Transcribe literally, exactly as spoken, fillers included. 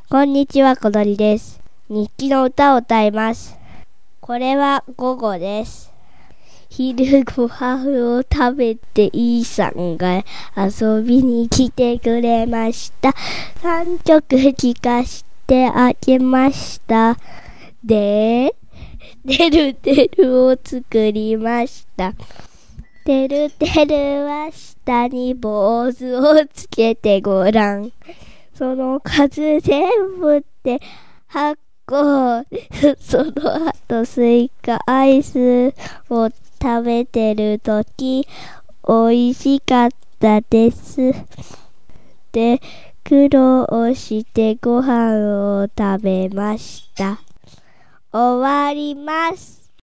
こんにちは、小鳥です。日記の歌を歌います。これは午後です。昼ご飯を食べてイーさんが遊びに来てくれました。さんきょく聞かしてあげました。で、てるてるを作りました。てるてるは下に坊主をつけてごらん。その数全部ではっこ。その後スイカアイスを食べてるときおいしかったです。で、苦労してご飯を食べました。終わります。